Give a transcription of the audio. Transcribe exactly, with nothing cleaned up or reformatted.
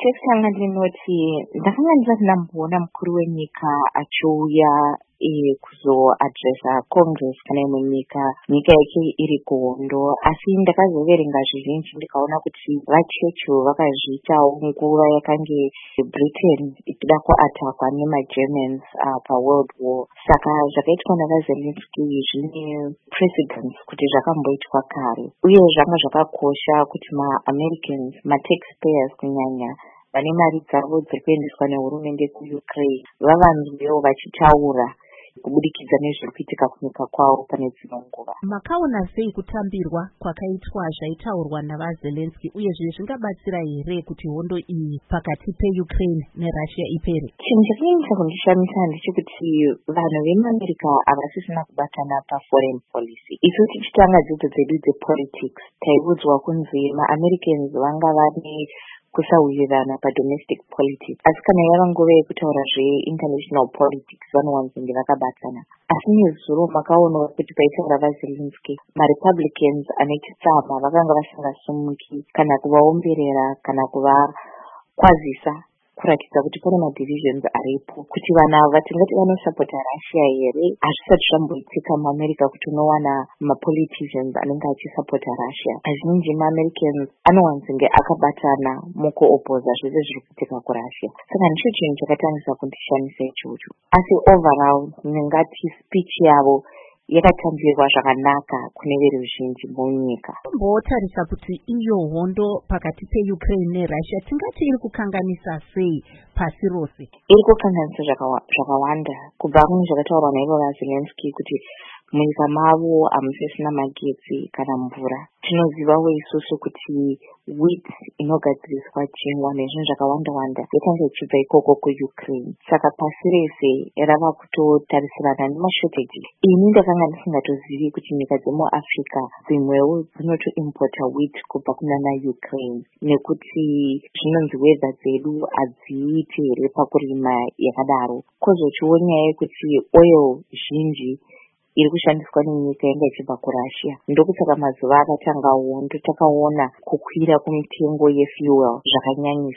tekutanga ndinoti ndakanga ndisati ndamboona mukuru wenyika achiuya kuzoadresa congress kana imwe nyika nyika yake iri kuhondo, asi ndakazoverenga zvizhinji ndikaona kuti vaChurchill vakazviitawo nguva yakange Britain ichida kuatakwa nemaGermans uh, paworld war. Saka zvakaitwa navaZelensky zvine precedence kuti zvakamboitwa kare, uye zvanga zvakakosha kuti maAmericans, mataxpayers kunyanya, vane mari dzavo dziri kuendeswa nehurumende kuUkraine vavanzwewo vachitaura kubudikidza nezviri kuitika kunyika kwavo pane dzino nguva. Makaona sei kutambirwa kwakaitwa zvaitaurwa navaZelensky, uyezve zvingabatsira here kuti hondo iyi pakati peUkraine neRussia ipere? Chinhu chakanyanyisa kundishamisa ndechekuti vanhu vemuAmerica havasisina kubatana paforeign policy. Isu tichitanga dzidzo dzedu dzepolitics taiudzwa kunzi maAmericans vanga vane kusawirirana padomestic politics, asi kana yava nguva yekutaura zveinternational politics vanowanzonge vakabatana. Asi nezuro makaonawo kuti paitaura vaZelensky, maRepublicans ane chitsama vakanga vasingasumuki kana kuvaomberera kana kuvakwazisa, kuratidza kuti pane madivisions aripo, kuti vanhu ava tingati vanosapota Russia here. Hazvisati zvamboitika muAmerica kuti unowana mapoliticians anenge achisapota Russia. Azhinji maAmericans anowanzonge akabatana mukuopoza zvese zviri kuitika kuRussia. Saka ndicho chinhu chakatangisa kundishamisa ichocho. Asi overall ndingati speech yavo yakatambirwa zvakanaka kune veruzhinji munyika. Mbotarisa kuti iyo hondo pakati peUkraine neRussia tingati iri kukanganisa sei pasi rose? Iri kukanganisa zvakawanda, kubva kune zvakataurwa naivo vaZelensky kuti munyika mavo hamusisina magetsi kana mvura. Tinozivawo isusu kuti wheat inogadziriswa chingwa nezvinhu zvakawanda-wanda yakanga ichibva ikoko kuUkraine. Saka pasi rese rava kutotarisirana nemashortage. Ini ndakanga ndisingatozivi kuti nyika dzemuAfrica dzimwewo dzinotoimpota wheat kubva kunana Ukraine, nekuti zvinonzi wedha dzedu hadziiti here pakurima yakadaro. Kozochiwo nyaya yekuti oil zhinji iri kushandiswa nenyika yanga ichibva kuRussia. Ndokusaka mazuva akatanga hondo takaona kukwira kumitengo yefuel zvakanyanyisa.